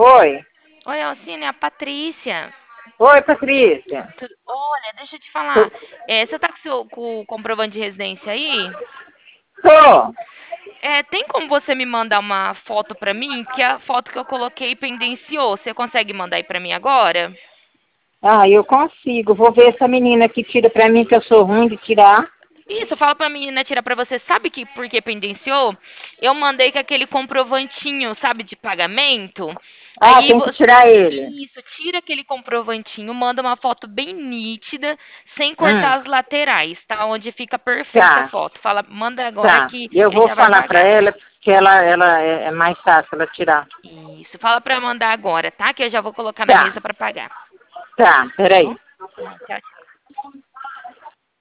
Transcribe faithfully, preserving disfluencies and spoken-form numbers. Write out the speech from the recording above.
Oi. Oi, Alcine, é a Patrícia. Oi, Patrícia. Tudo- Olha, deixa eu te falar. Tô. É, você tá com, seu, com o comprovante de residência aí? Tô. É, tem como você me mandar uma foto pra mim? Porque a foto que eu coloquei pendenciou. Você consegue mandar aí pra mim agora? Ah, eu consigo. Vou ver essa menina que tira pra mim, que eu sou ruim de tirar. Isso, fala pra menina tirar pra você. Sabe que por que pendenciou? Eu mandei com aquele comprovantinho, sabe, de pagamento. Ah, Aí tem que você. tirar ele. Isso, tira aquele comprovantinho, manda uma foto bem nítida, sem cortar Hum, as laterais, tá? Onde fica perfeita a tá, foto. Fala, manda agora tá. que Eu ele vou já vai falar pra pagar. ela que ela, ela é, é mais fácil ela tirar. Isso, fala pra mandar agora, tá? Que eu já vou colocar na Tá, mesa pra pagar. tá. Tá Peraí. bom? Tá, tchau, tchau.